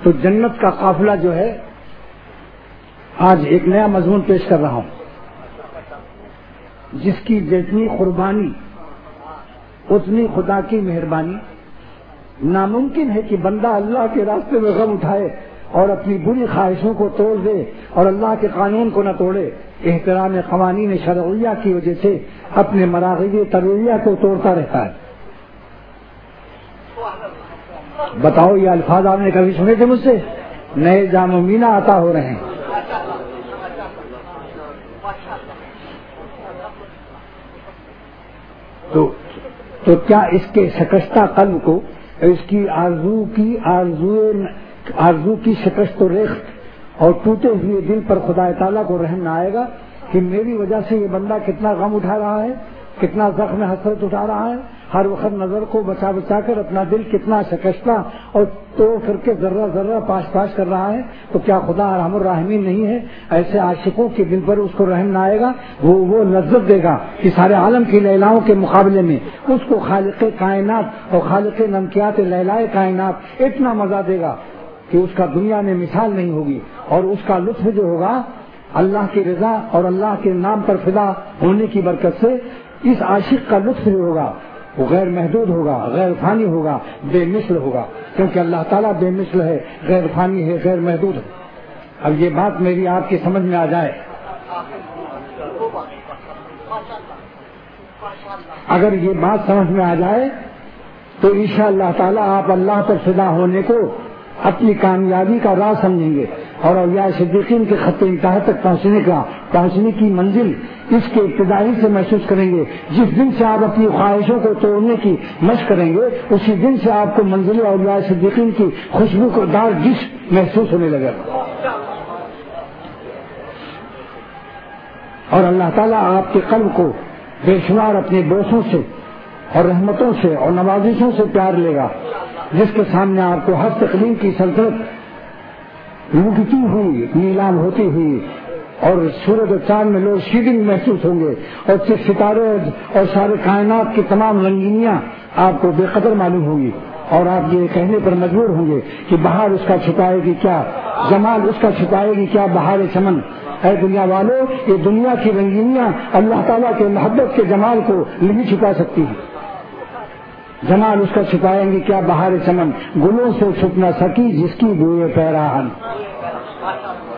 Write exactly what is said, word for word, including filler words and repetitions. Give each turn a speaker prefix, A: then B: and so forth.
A: تو جنت کا قافلہ جو ہے آج ایک نیا مضمون پیش کر رہا ہوں، جس کی جتنی قربانی اتنی خدا کی مہربانی۔ ناممکن ہے کہ بندہ اللہ کے راستے میں غم اٹھائے اور اپنی بری خواہشوں کو توڑ دے اور اللہ کے قانون کو نہ توڑے، احترام قوانین شرعیہ کی وجہ سے اپنے مراغب طبیعیہ کو توڑتا رہتا ہے۔ بتاؤ یہ الفاظ آپ نے کبھی سنے تھے مجھ سے؟ نئے جام و مینا عطا ہو رہے ہیں۔ تو تو کیا اس کے شکستہ قلب کو، اس کی آرزو کی آرزو آرزو کی شکست و ریخت اور ٹوٹے ہوئے دل پر خدا تعالیٰ کو رحم نہ آئے گا کہ میری وجہ سے یہ بندہ کتنا غم اٹھا رہا ہے، کتنا زخم حسرت اٹھا رہا ہے، ہر وقت نظر کو بچا بچا کر اپنا دل کتنا شکستہ اور توڑ کر کے ذرہ ذرہ پاش پاش کر رہا ہے؟ تو کیا خدا ارحم الراحمین نہیں ہے؟ ایسے عاشقوں کے دل پر اس کو رحم نہ آئے گا؟ وہ وہ لذت دے گا کہ سارے عالم کی لیلاؤں کے مقابلے میں اس کو خالق کائنات اور خالق نمکیات لیلائے کائنات اتنا مزہ دے گا کہ اس کا دنیا میں مثال نہیں ہوگی، اور اس کا لطف جو ہوگا اللہ کی رضا اور اللہ کے نام پر فدا ہونے کی برکت سے اس عاشق کا لطف جو ہوگا وہ غیر محدود ہوگا، غیر فانی ہوگا، بے مثل ہوگا، کیونکہ اللہ تعالیٰ بے مثل ہے، غیر فانی ہے، غیر محدود ہے۔ اب یہ بات میری آپ کی سمجھ میں آ جائے، اگر یہ بات سمجھ میں آ جائے تو انشاءاللہ تعالیٰ آپ اللہ پر فدا ہونے کو اپنی کامیابی کا راز سمجھیں گے، اور اولیاء صدیقین کے خط انتہا تک پہنچنے کا پہنچنے کی منزل اس کے ابتدائی سے محسوس کریں گے۔ جس دن سے آپ اپنی خواہشوں کو توڑنے کی مشق کریں گے اسی دن سے آپ کو منزل اولیاء صدیقین کی خوشبو کو دار ڈش محسوس ہونے لگے گا، اور اللہ تعالیٰ آپ کے قلب کو بے شمار اپنے بوسوں سے اور رحمتوں سے اور نوازشوں سے پیار لے گا، جس کے سامنے آپ کو ہر تقلیم کی سلطنت لوٹتی ہوئی نیلام ہوتی ہوئی اور سورج و چاند میں لوگ شیڈنگ محسوس ہوں گے، اور ستارے اور سارے کائنات کی تمام رنگینیاں آپ کو بے قدر معلوم ہوں گی، اور آپ یہ کہنے پر مجبور ہوں گے کہ بہار اس کا چھپائے گی کیا، جمال اس کا چھپائے گی کیا بہار چمن۔ اے دنیا والو، یہ دنیا کی رنگینیاں اللہ تعالیٰ کے محبت کے جمال کو نہیں چھپا سکتی ہیں۔ جمال اس کا چھپائیں گی کیا بہار چمن، گلوں سے چھپ نہ سکی جس کی بوئے پیراہن۔